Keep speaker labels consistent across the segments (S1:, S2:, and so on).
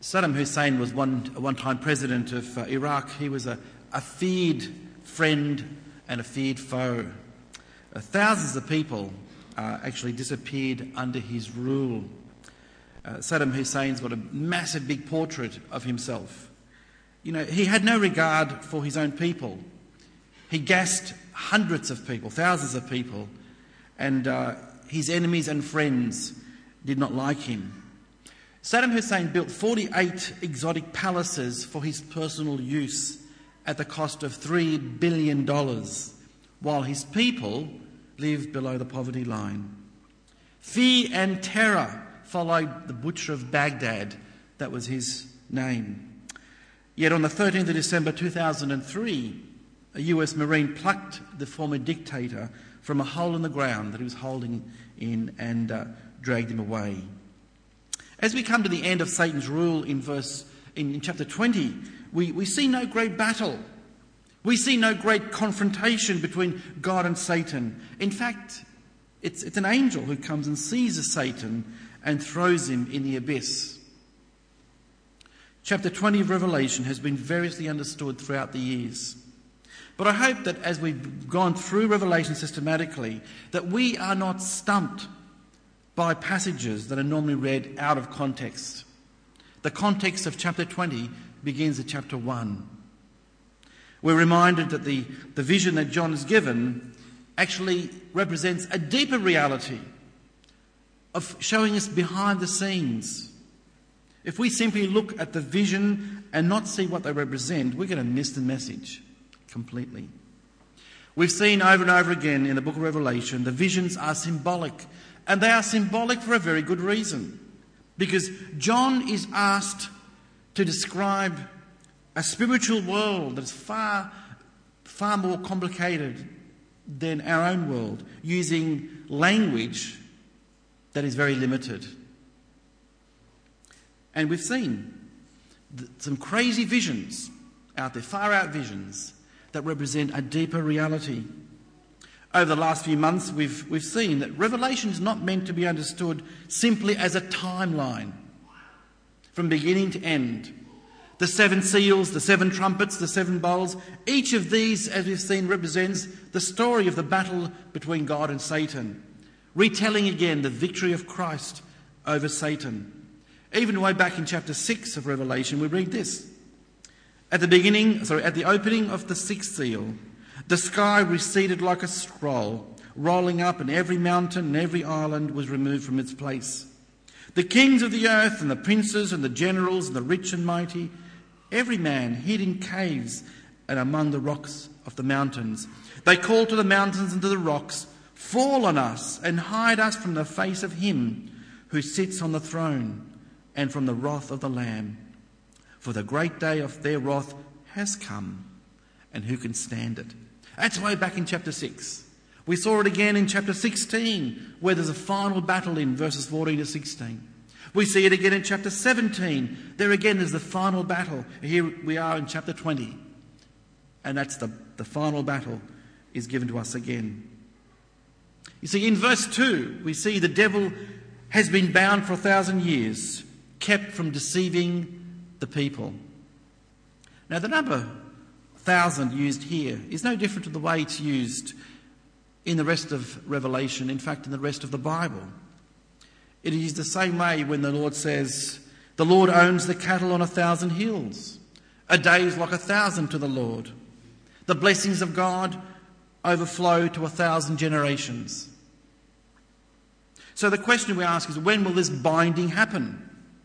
S1: Saddam Hussein was one-time president of Iraq. He was a feared friend and a feared foe. Thousands of people actually disappeared under his rule. Saddam Hussein's got a massive big portrait of himself. You know, he had no regard for his own people. He gassed hundreds of people, thousands of people, and his enemies and friends did not like him. Saddam Hussein built 48 exotic palaces for his personal use at the cost of $3 billion, while his people lived below the poverty line. Fear and terror followed the butcher of Baghdad. That was his name. Yet on the 13th of December 2003, a US Marine plucked the former dictator from a hole in the ground that he was holding in and dragged him away. As we come to the end of Satan's rule in chapter 20, we see no great battle. We see no great confrontation between God and Satan. In fact, it's an angel who comes and seizes Satan and throws him in the abyss. Chapter 20 of Revelation has been variously understood throughout the years. But I hope that as we've gone through Revelation systematically, that we are not stumped by passages that are normally read out of context. The context of chapter 20 begins at chapter 1. We're reminded that the vision that John is given actually represents a deeper reality of showing us behind the scenes. If we simply look at the vision and not see what they represent, we're going to miss the message completely. We've seen over and over again in the book of Revelation, the visions are symbolic. And they are symbolic for a very good reason. Because John is asked to describe a spiritual world that is far, far more complicated than our own world, using language that is very limited. And we've seen some crazy visions out there, far out visions, that represent a deeper reality. Over the last few months, we've seen that Revelation is not meant to be understood simply as a timeline from beginning to end. The 7 seals, the 7 trumpets, the 7 bowls, each of these, as we've seen, represents the story of the battle between God and Satan, retelling again the victory of Christ over Satan. Even way back in chapter 6 of Revelation, we read this. At the opening of the 6th seal, the sky receded like a scroll, rolling up, and every mountain and every island was removed from its place. The kings of the earth and the princes and the generals and the rich and mighty, every man hid in caves and among the rocks of the mountains. They called to the mountains and to the rocks, "Fall on us and hide us from the face of him who sits on the throne and from the wrath of the Lamb. For the great day of their wrath has come, and who can stand it?" That's way back in chapter 6. We saw it again in chapter 16, where there's a final battle in verses 14 to 16. We see it again in chapter 17. There again is the final battle. Here we are in chapter 20. And that's the final battle is given to us again. You see, in verse 2, we see the devil has been bound for 1,000 years, kept from deceiving the people. Now, the number 1,000 used here is no different to the way it's used in the rest of Revelation, in fact, in the rest of the Bible. It is the same way when the Lord says, "The Lord owns the cattle on 1,000 hills. A day is like 1,000 to the Lord. The blessings of God overflow to 1,000 generations." So the question we ask is, when will this binding happen?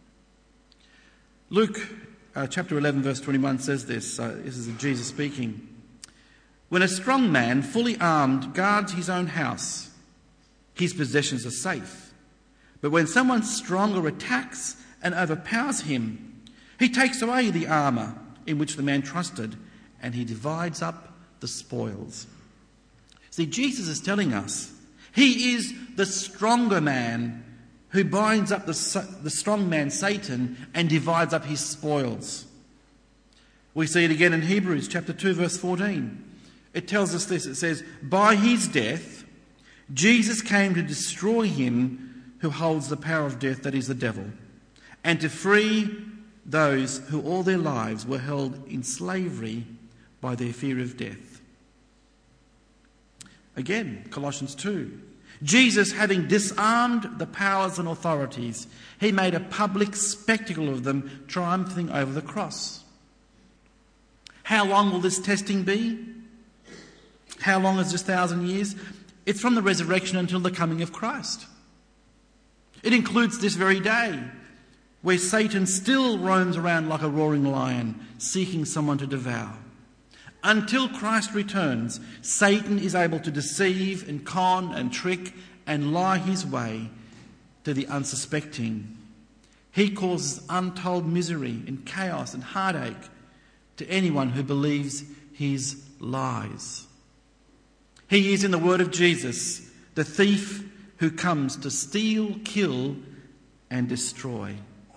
S1: Luke chapter 11 verse 21 says this. This is Jesus speaking. "When a strong man, fully armed, guards his own house, his possessions are safe. But when someone stronger attacks and overpowers him, he takes away the armour in which the man trusted, and he divides up the spoils." See, Jesus is telling us he is the stronger man who binds up the strong man, Satan, and divides up his spoils. We see it again in Hebrews chapter 2 verse 14. It tells us this. It says, "By his death, Jesus came to destroy him who holds the power of death, that is the devil, and to free those who all their lives were held in slavery by their fear of death. Again, Colossians 2. Jesus, having disarmed the powers and authorities, he made a public spectacle of them, triumphing over the cross. How long will this testing be? How long is this 1,000 years? It's from the resurrection until the coming of Christ. It includes this very day, where Satan still roams around like a roaring lion, seeking someone to devour. Until Christ returns, Satan is able to deceive and con and trick and lie his way to the unsuspecting. He causes untold misery and chaos and heartache to anyone who believes his lies. He is, in the word of Jesus, the thief who comes to steal, kill, and destroy.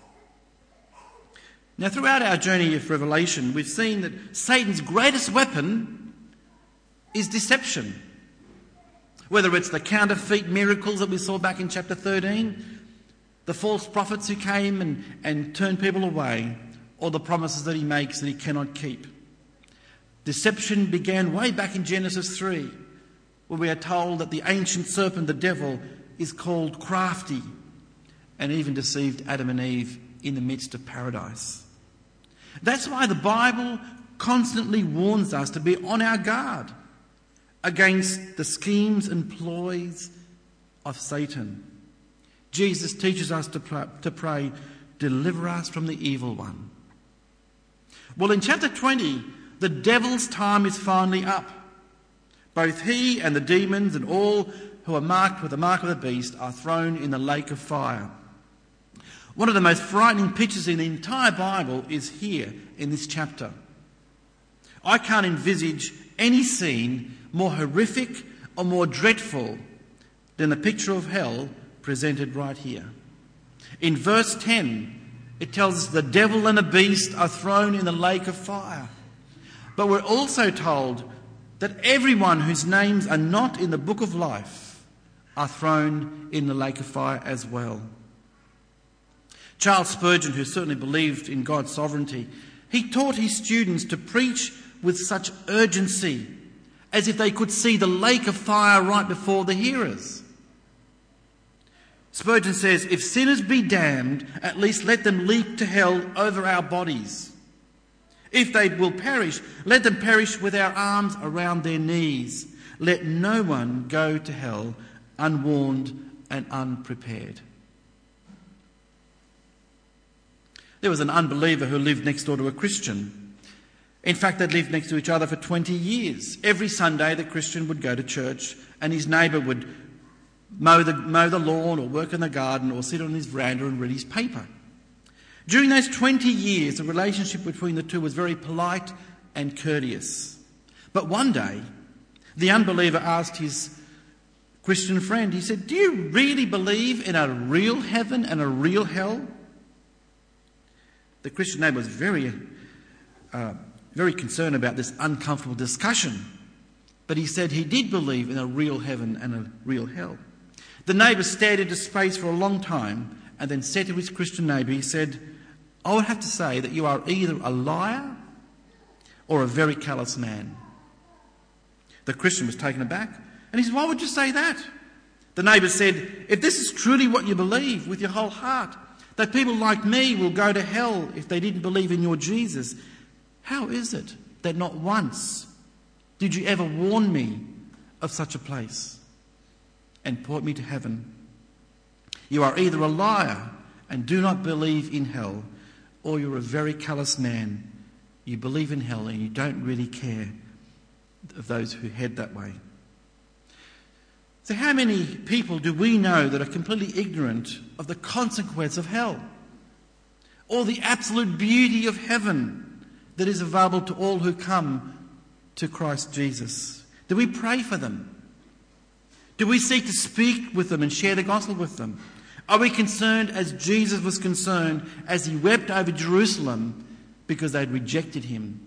S1: Now, throughout our journey of Revelation, we've seen that Satan's greatest weapon is deception. Whether it's the counterfeit miracles that we saw back in chapter 13, the false prophets who came and turned people away, or the promises that he makes that he cannot keep. Deception began way back in Genesis 3, where we are told that the ancient serpent, the devil, is called crafty and even deceived Adam and Eve in the midst of paradise. That's why the Bible constantly warns us to be on our guard against the schemes and ploys of Satan. Jesus teaches us to pray, deliver us from the evil one. Well, in chapter 20, the devil's time is finally up. Both he and the demons and all who are marked with the mark of the beast are thrown in the lake of fire. One of the most frightening pictures in the entire Bible is here in this chapter. I can't envisage any scene more horrific or more dreadful than the picture of hell presented right here. In verse 10, it tells us the devil and the beast are thrown in the lake of fire. But we're also told that everyone whose names are not in the book of life are thrown in the lake of fire as well. Charles Spurgeon, who certainly believed in God's sovereignty, he taught his students to preach with such urgency as if they could see the lake of fire right before the hearers. Spurgeon says, if sinners be damned, at least let them leap to hell over our bodies. If they will perish, let them perish with our arms around their knees. Let no one go to hell unwarned and unprepared. There was an unbeliever who lived next door to a Christian. In fact, they'd lived next to each other for 20 years. Every Sunday, the Christian would go to church and his neighbour would mow the lawn or work in the garden or sit on his veranda and read his paper. During those 20 years, the relationship between the two was very polite and courteous. But one day, the unbeliever asked his Christian friend, he said, do you really believe in a real heaven and a real hell? The Christian neighbour was very concerned about this uncomfortable discussion. But he said he did believe in a real heaven and a real hell. The neighbour stared into space for a long time and then said to his Christian neighbour, he said, I would have to say that you are either a liar or a very callous man. The Christian was taken aback and he said, why would you say that? The neighbour said, if this is truly what you believe with your whole heart, that people like me will go to hell if they didn't believe in your Jesus, how is it that not once did you ever warn me of such a place and point me to heaven? You are either a liar and do not believe in hell, or you're a very callous man. You believe in hell and you don't really care of those who head that way. So how many people do we know that are completely ignorant of the consequence of hell, or the absolute beauty of heaven that is available to all who come to Christ Jesus? Do we pray for them? Do we seek to speak with them and share the gospel with them? Are we concerned as Jesus was concerned as he wept over Jerusalem because they'd rejected him?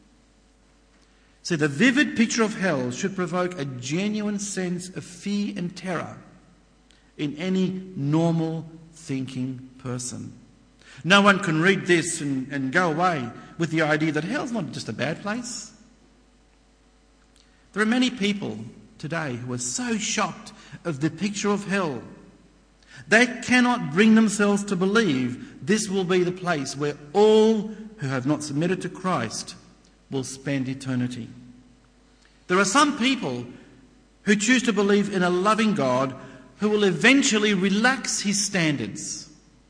S1: So the vivid picture of hell should provoke a genuine sense of fear and terror in any normal thinking person. No one can read this and go away with the idea that hell's not just a bad place. There are many people today who are so shocked of the picture of hell, they cannot bring themselves to believe this will be the place where all who have not submitted to Christ will spend eternity. There are some people who choose to believe in a loving God who will eventually relax his standards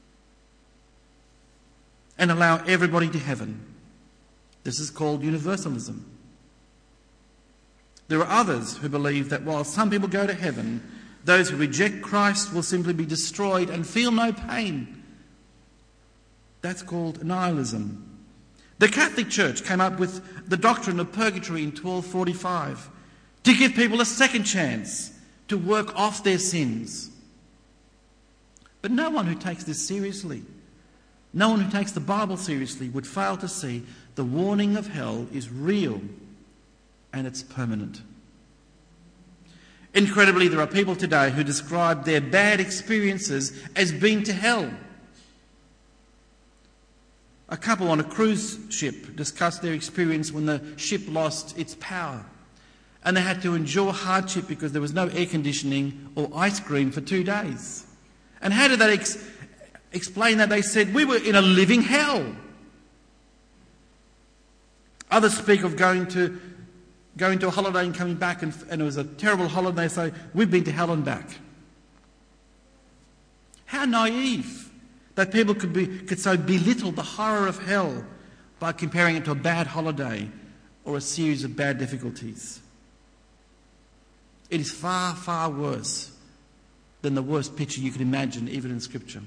S1: and allow everybody to heaven. This is called universalism. There are others who believe that while some people go to heaven, those who reject Christ will simply be destroyed and feel no pain. That's called nihilism. The Catholic Church came up with the doctrine of purgatory in 1245 to give people a second chance to work off their sins. But no one who takes this seriously, no one who takes the Bible seriously, would fail to see the warning of hell is real and it's permanent. Incredibly, there are people today who describe their bad experiences as being to hell. A couple on a cruise ship discussed their experience when the ship lost its power and they had to endure hardship because there was no air conditioning or ice cream for 2 days. And how did they explain that? They said, we were in a living hell. Others speak of going to a holiday and coming back and it was a terrible holiday. They say, we've been to hell and back. How naive that people could so belittle the horror of hell by comparing it to a bad holiday or a series of bad difficulties. It is far, far worse than the worst picture you can imagine, even in Scripture.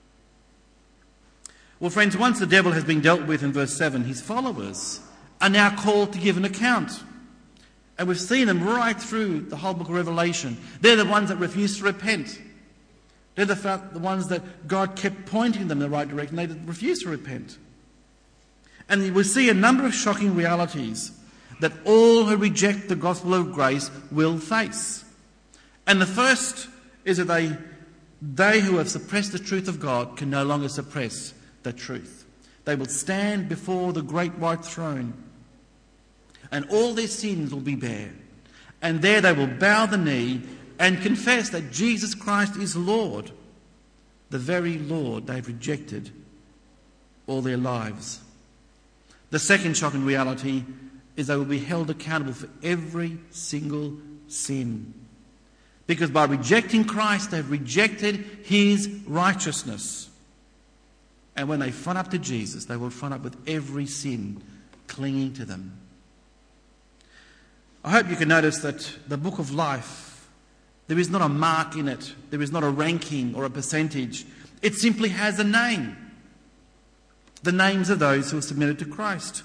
S1: Well, friends, once the devil has been dealt with in verse 7, his followers are now called to give an account. And we've seen them right through the whole book of Revelation. They're the ones that refuse to repent. They're the ones that God kept pointing them in the right direction. They refused to repent. And we see a number of shocking realities that all who reject the gospel of grace will face. And the first is that they who have suppressed the truth of God can no longer suppress the truth. They will stand before the great white throne and all their sins will be bare. And there they will bow the knee and confess that Jesus Christ is Lord, the very Lord they've rejected all their lives. The second shocking reality is they will be held accountable for every single sin. Because by rejecting Christ, they've rejected his righteousness. And when they front up to Jesus, they will front up with every sin clinging to them. I hope you can notice that the book of life, there is not a mark in it. There is not a ranking or a percentage. It simply has a name. The names of those who are submitted to Christ.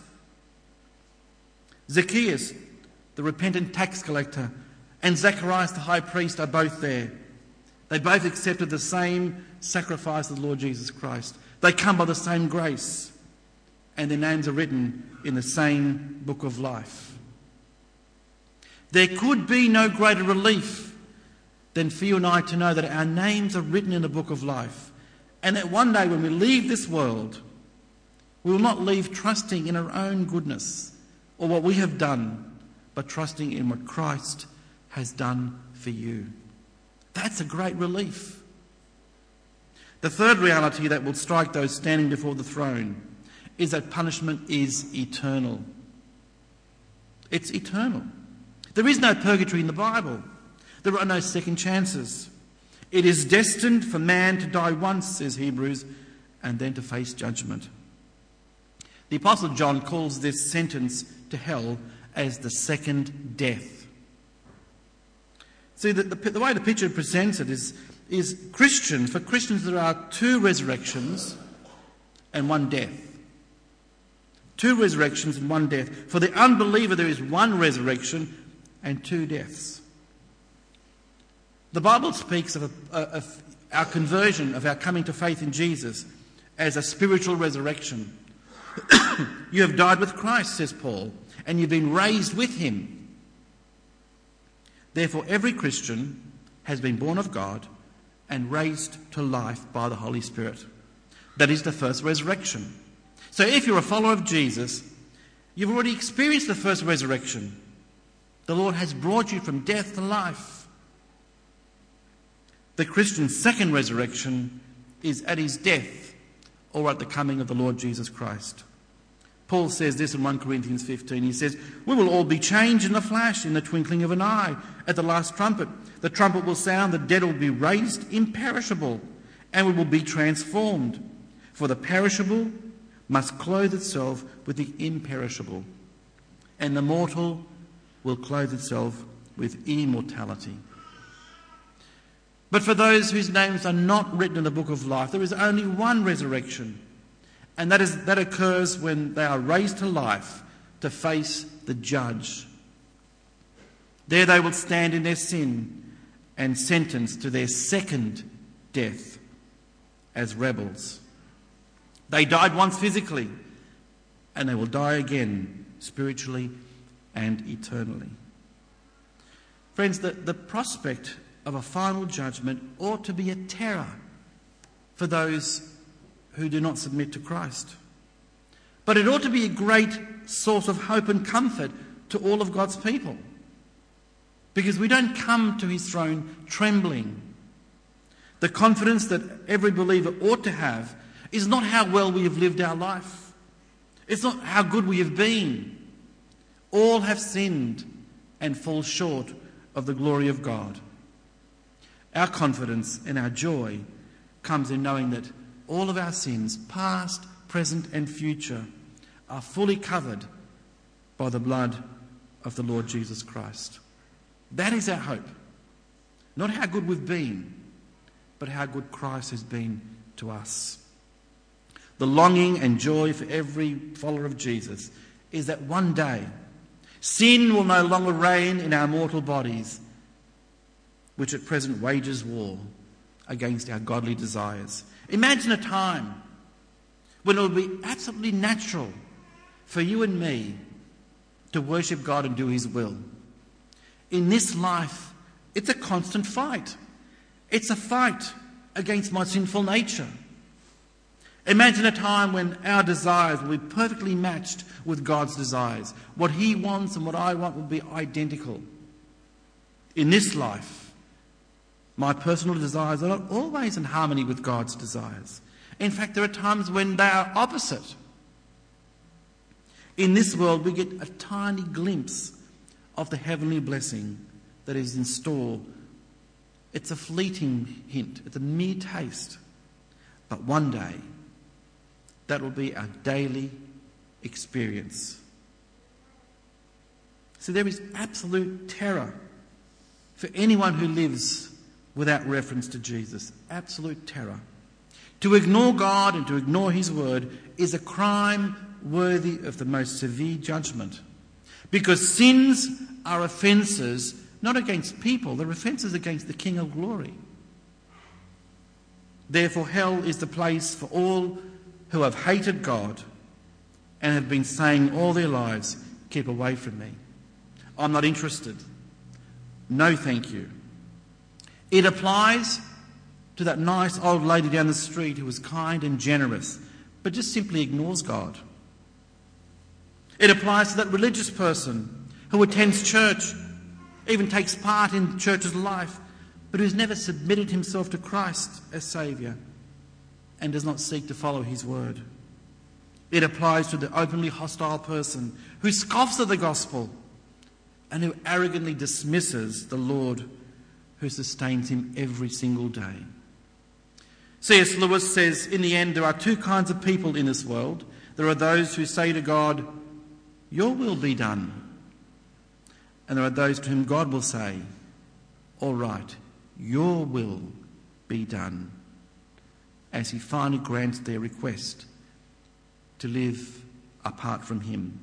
S1: Zacchaeus, the repentant tax collector, and Zacharias, the high priest, are both there. They both accepted the same sacrifice of the Lord Jesus Christ. They come by the same grace, and their names are written in the same book of life. There could be no greater relief than for you and I to know that our names are written in the book of life, and that one day when we leave this world, we will not leave trusting in our own goodness or what we have done, but trusting in what Christ has done for you. That's a great relief. The third reality that will strike those standing before the throne is that punishment is eternal. It's eternal. There is no purgatory in the Bible. There are no second chances. It is destined for man to die once, says Hebrews, and then to face judgment. The Apostle John calls this sentence to hell as the second death. See, the way the picture presents it is Christians. For Christians, there are two resurrections and one death. Two resurrections and one death. For the unbeliever, there is one resurrection and two deaths. The Bible speaks of our conversion, of our coming to faith in Jesus, as a spiritual resurrection. You have died with Christ, says Paul, and you've been raised with him. Therefore, every Christian has been born of God and raised to life by the Holy Spirit. That is the first resurrection. So if you're a follower of Jesus, you've already experienced the first resurrection. The Lord has brought you from death to life. The Christian's second resurrection is at his death or at the coming of the Lord Jesus Christ. Paul says this in 1 Corinthians 15. He says, "We will all be changed in a flash, in the twinkling of an eye, at the last trumpet. The trumpet will sound, the dead will be raised imperishable, and we will be transformed. For the perishable must clothe itself with the imperishable, and the mortal will clothe itself with immortality." But for those whose names are not written in the book of life, there is only one resurrection, and that occurs when they are raised to life to face the judge. There they will stand in their sin and sentenced to their second death as rebels. They died once physically, and they will die again spiritually and eternally. Friends, the prospect of a final judgment ought to be a terror for those who do not submit to Christ. But it ought to be a great source of hope and comfort to all of God's people, because we don't come to his throne trembling. The confidence that every believer ought to have is not how well we have lived our life. It's not how good we have been. All have sinned and fall short of the glory of God. Our confidence and our joy comes in knowing that all of our sins, past, present and future, are fully covered by the blood of the Lord Jesus Christ. That is our hope. Not how good we've been, but how good Christ has been to us. The longing and joy for every follower of Jesus is that one day sin will no longer reign in our mortal bodies, which at present wages war against our godly desires. Imagine a time when it will be absolutely natural for you and me to worship God and do his will. In this life, it's a constant fight. It's a fight against my sinful nature. Imagine a time when our desires will be perfectly matched with God's desires. What he wants and what I want will be identical. In this life, my personal desires are not always in harmony with God's desires. In fact, there are times when they are opposite. In this world, we get a tiny glimpse of the heavenly blessing that is in store. It's a fleeting hint. It's a mere taste. But one day, that will be our daily experience. So there is absolute terror for anyone who lives without reference to Jesus. Absolute terror. To ignore God and to ignore his word is a crime worthy of the most severe judgment. Because sins are offences not against people, they're offences against the King of glory. Therefore, hell is the place for all who have hated God and have been saying all their lives, "Keep away from me. I'm not interested. No, thank you." It applies to that nice old lady down the street who was kind and generous, but just simply ignores God. It applies to that religious person who attends church, even takes part in church's life, but who's never submitted himself to Christ as Saviour and does not seek to follow his word. It applies to the openly hostile person who scoffs at the gospel and who arrogantly dismisses the Lord who sustains him every single day. C.S. Lewis says, in the end, there are two kinds of people in this world. There are those who say to God, "Your will be done." And there are those to whom God will say, "All right, your will be done," as he finally grants their request to live apart from him.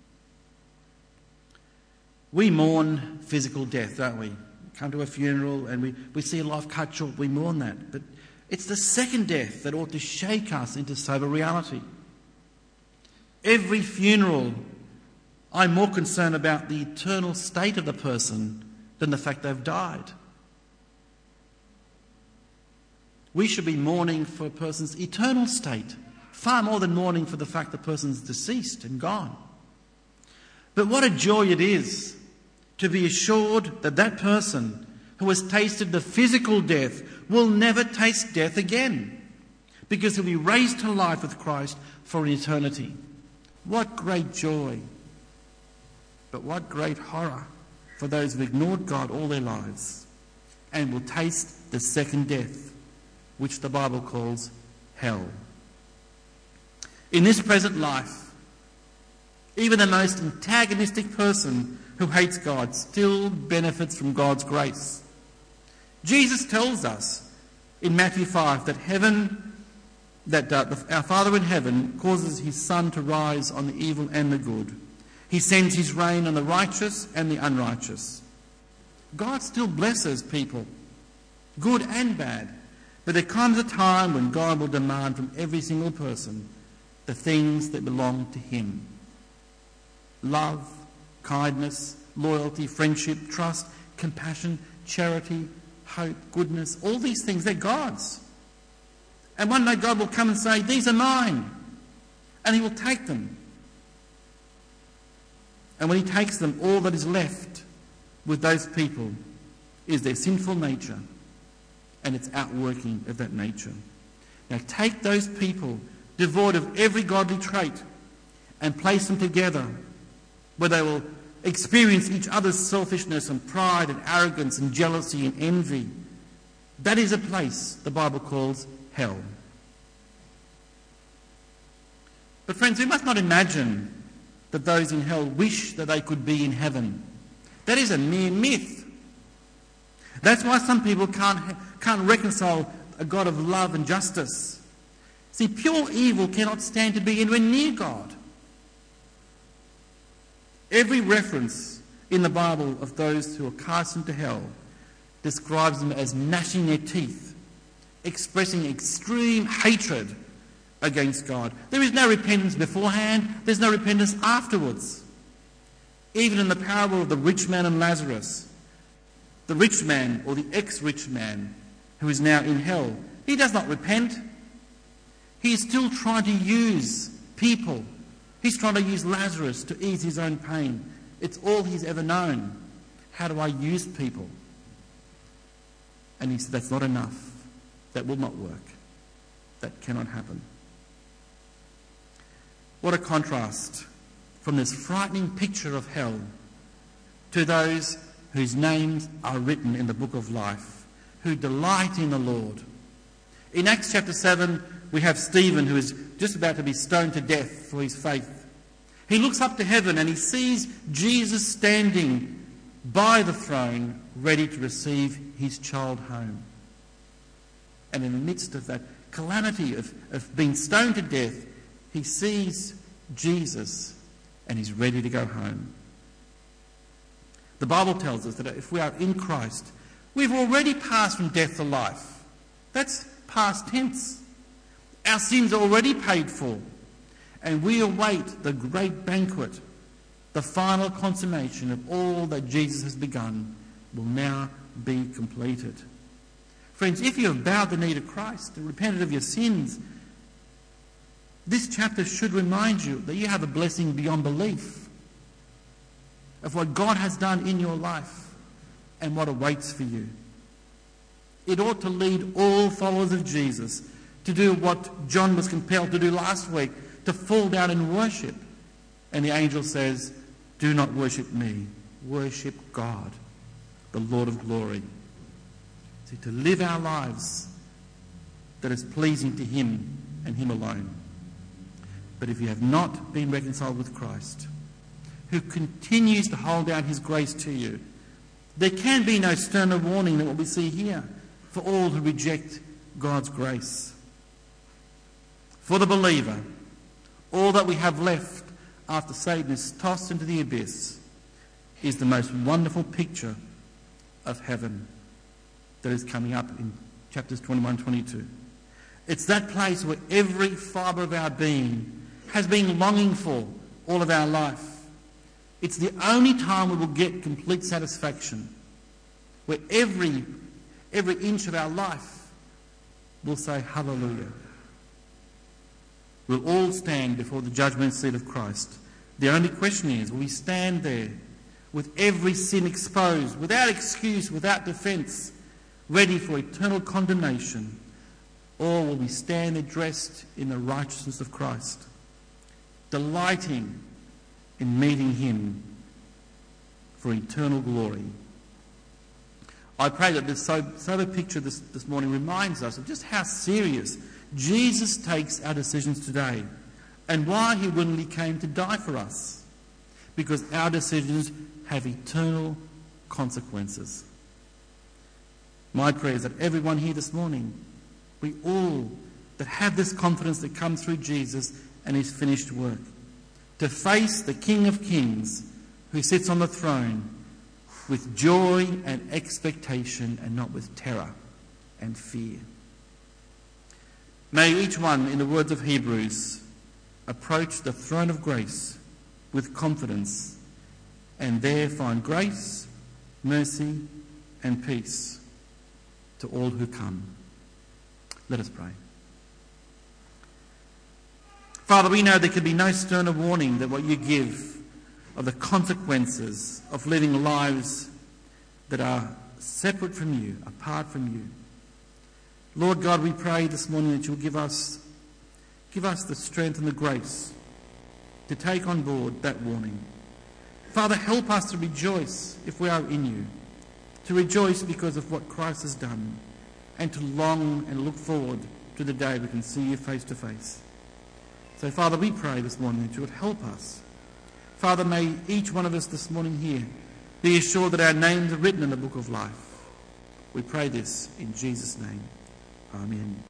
S1: We mourn physical death, don't we? Come to a funeral and we see life cut short, we mourn that. But it's the second death that ought to shake us into sober reality. Every funeral, I'm more concerned about the eternal state of the person than the fact they've died. We should be mourning for a person's eternal state, far more than mourning for the fact the person's deceased and gone. But what a joy it is to be assured that that person who has tasted the physical death will never taste death again, because he'll be raised to life with Christ for an eternity. What great joy, but what great horror for those who've ignored God all their lives and will taste the second death, which the Bible calls hell. In this present life, even the most antagonistic person who hates God still benefits from God's grace. Jesus tells us in Matthew 5 that our Father in heaven causes his sun to rise on the evil and the good. He sends his rain on the righteous and the unrighteous. God still blesses people, good and bad, but there comes a time when God will demand from every single person the things that belong to him. Love, kindness, loyalty, friendship, trust, compassion, charity, hope, goodness, all these things, they're God's. And one day God will come and say, these are mine. And he will take them. And when he takes them, all that is left with those people is their sinful nature and its outworking of that nature. Now take those people devoid of every godly trait and place them together where they will experience each other's selfishness and pride and arrogance and jealousy and envy. That is a place the Bible calls hell. But friends, we must not imagine that those in hell wish that they could be in heaven. That is a mere myth. That's why some people can't reconcile a God of love and justice. See, pure evil cannot stand to be anywhere near God. Every reference in the Bible of those who are cast into hell describes them as gnashing their teeth, expressing extreme hatred against God. There is no repentance beforehand, there's no repentance afterwards. Even in the parable of the rich man and Lazarus, the rich man or the ex-rich man who is now in hell, he does not repent. He is still trying to use people. He's trying to use Lazarus to ease his own pain. It's all he's ever known. How do I use people? And he said, that's not enough. That will not work. That cannot happen. What a contrast from this frightening picture of hell to those whose names are written in the book of life, who delight in the Lord. In Acts chapter 7, we have Stephen, who is just about to be stoned to death for his faith. He looks up to heaven and he sees Jesus standing by the throne, ready to receive his child home. And in the midst of that calamity of being stoned to death, he sees Jesus and he's ready to go home. The Bible tells us that if we are in Christ, we've already passed from death to life. That's past tense. Our sins are already paid for, and we await the great banquet. The final consummation of all that Jesus has begun will now be completed. Friends, if you have bowed the knee to Christ and repented of your sins, this chapter should remind you that you have a blessing beyond belief of what God has done in your life and what awaits for you. It ought to lead all followers of Jesus to do what John was compelled to do last week, to fall down and worship. And the angel says, do not worship me, worship God, the Lord of glory. See, to live our lives that is pleasing to him and him alone. But if you have not been reconciled with Christ, who continues to hold down his grace to you, there can be no sterner warning than what we see here for all who reject God's grace. For the believer, all that we have left after Satan is tossed into the abyss is the most wonderful picture of heaven that is coming up in chapters 21 and 22. It's that place where every fibre of our being has been longing for all of our life. It's the only time we will get complete satisfaction, where every inch of our life will say hallelujah. We'll all stand before the judgment seat of Christ. The only question is, will we stand there with every sin exposed, without excuse, without defence, ready for eternal condemnation? Or will we stand there dressed in the righteousness of Christ, delighting in meeting him for eternal glory? I pray that this sober picture this morning reminds us of just how serious Jesus takes our decisions today and why he willingly came to die for us. Because our decisions have eternal consequences. My prayer is that everyone here this morning, we all that have this confidence that comes through Jesus and his finished work, to face the King of Kings who sits on the throne with joy and expectation and not with terror and fear. May each one, in the words of Hebrews, approach the throne of grace with confidence and there find grace, mercy and peace to all who come. Let us pray. Father, we know there can be no sterner warning than what you give of the consequences of living lives that are separate from you, apart from you. Lord God, we pray this morning that you'll give us the strength and the grace to take on board that warning. Father, help us to rejoice if we are in you, to rejoice because of what Christ has done, and to long and look forward to the day we can see you face to face. So, Father, we pray this morning that you would help us. Father, may each one of us this morning here be assured that our names are written in the book of life. We pray this in Jesus' name. Amen.